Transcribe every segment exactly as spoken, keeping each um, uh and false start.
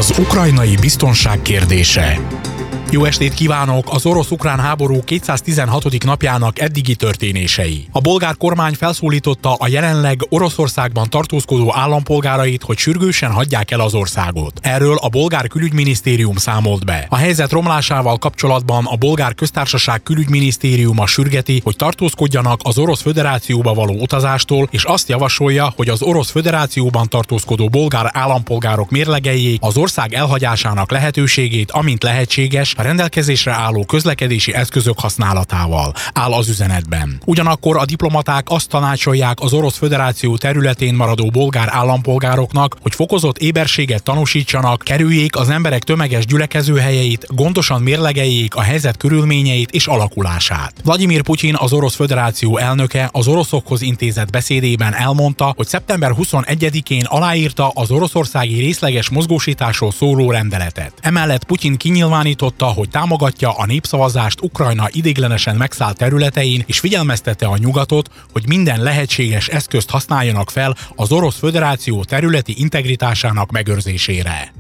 Az ukrajnai biztonság kérdése. Jó estét kívánok! Az orosz-ukrán háború kétszáztizenhatodik napjának eddigi történései. A bolgár kormány felszólította a jelenleg Oroszországban tartózkodó állampolgárait, hogy sürgősen hagyják el az országot. Erről a bolgár külügyminisztérium számolt be. A helyzet romlásával kapcsolatban a bolgár köztársaság külügyminisztériuma sürgeti, hogy tartózkodjanak az Orosz Föderációba való utazástól, és azt javasolja, hogy az Orosz Föderációban tartózkodó bolgár állampolgárok mérlegeljék az ország elhagyásának lehetőségét, amint lehetséges, rendelkezésre álló közlekedési eszközök használatával, áll az üzenetben. Ugyanakkor a diplomaták azt tanácsolják az Orosz Föderáció területén maradó bolgár állampolgároknak, hogy fokozott éberséget tanúsítsanak, kerüljék az emberek tömeges gyülekezőhelyeit, gondosan mérlegeljék a helyzet körülményeit és alakulását. Vladimir Putyin, az Orosz Föderáció elnöke az oroszokhoz intézett beszédében elmondta, hogy szeptember huszonegyedikén aláírta az oroszországi részleges mozgósításról szóló rendeletet. Emellett Putyin kinyilvánította, hogy támogatja a népszavazást Ukrajna ideiglenesen megszállt területein, és figyelmeztette a nyugatot, hogy minden lehetséges eszközt használjanak fel az Orosz Föderáció területi integritásának megőrzésére.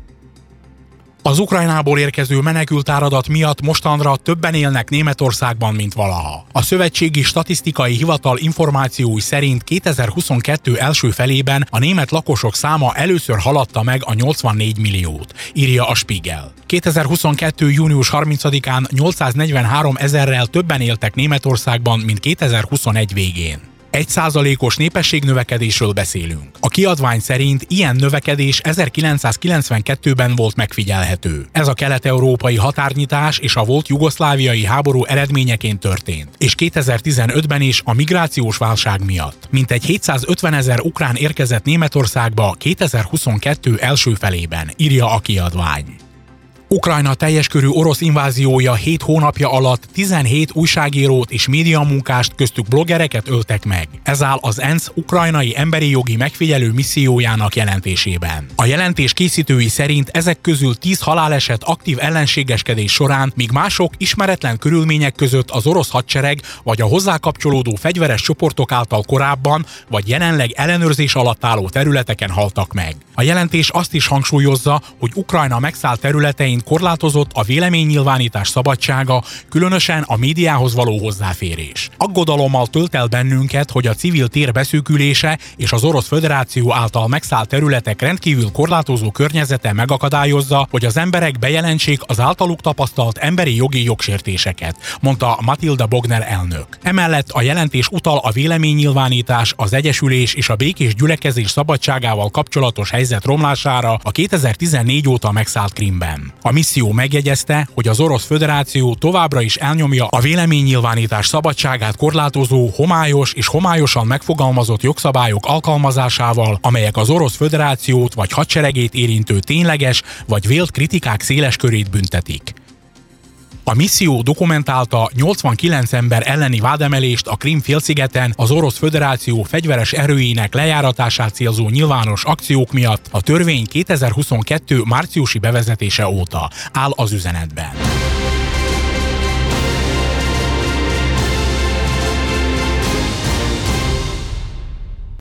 Az Ukrajnából érkező menekültáradat miatt mostanra többen élnek Németországban, mint valaha. A Szövetségi Statisztikai Hivatal információi szerint kétezer-huszonkettő első felében a német lakosok száma először haladta meg a nyolcvannégy milliót, írja a Spiegel. kétezer-huszonkettő június harmincadikán nyolcszáznegyvenhárom ezerrel többen éltek Németországban, mint kétezer-huszonegy végén. Egy százalékos népességnövekedésről beszélünk. A kiadvány szerint ilyen növekedés ezerkilencszázkilencvenkettőben volt megfigyelhető. Ez a kelet-európai határnyitás és a volt jugoszláviai háború eredményeként történt, és kétezer-tizenötben is a migrációs válság miatt. Mintegy hétszázötvenezer ukrán érkezett Németországba kétezer-huszonkettő első felében, írja a kiadvány. Ukrajna teljes körű orosz inváziója hét hónapja alatt tizenhét újságírót és médiamunkást, köztük bloggereket öltek meg. Ez áll az ENSZ ukrajnai emberi jogi megfigyelő missziójának jelentésében. A jelentés készítői szerint ezek közül tíz haláleset aktív ellenségeskedés során, míg mások ismeretlen körülmények között az orosz hadsereg vagy a hozzá kapcsolódó fegyveres csoportok által korábban vagy jelenleg ellenőrzés alatt álló területeken haltak meg. A jelentés azt is hangsúlyozza, hogy Ukrajna megszállt területein korlátozott a véleménynyilvánítás szabadsága, különösen a médiához való hozzáférés. Aggodalommal tölt el bennünket, hogy a civil tér beszűkülése és az Orosz Föderáció által megszállt területek rendkívül korlátozó környezete megakadályozza, hogy az emberek bejelentsék az általuk tapasztalt emberi jogi jogsértéseket, mondta Matilda Bogner elnök. Emellett a jelentés utal a véleménynyilvánítás, az egyesülés és a békés gyülekezés szabadságával kapcsolatos helyzet romlására a kétezer-tizennégy óta megszállt Krimben. A misszió megjegyezte, hogy az Orosz Föderáció továbbra is elnyomja a véleménynyilvánítás szabadságát korlátozó, homályos és homályosan megfogalmazott jogszabályok alkalmazásával, amelyek az Orosz Föderációt vagy hadseregét érintő tényleges vagy vélt kritikák széles körét büntetik. A misszió dokumentálta nyolcvankilenc ember elleni vádemelést a Krím-félszigeten az Orosz Föderáció fegyveres erőinek lejáratását célzó nyilvános akciók miatt a törvény kétezer-huszonkettő márciusi bevezetése óta, áll az üzenetben.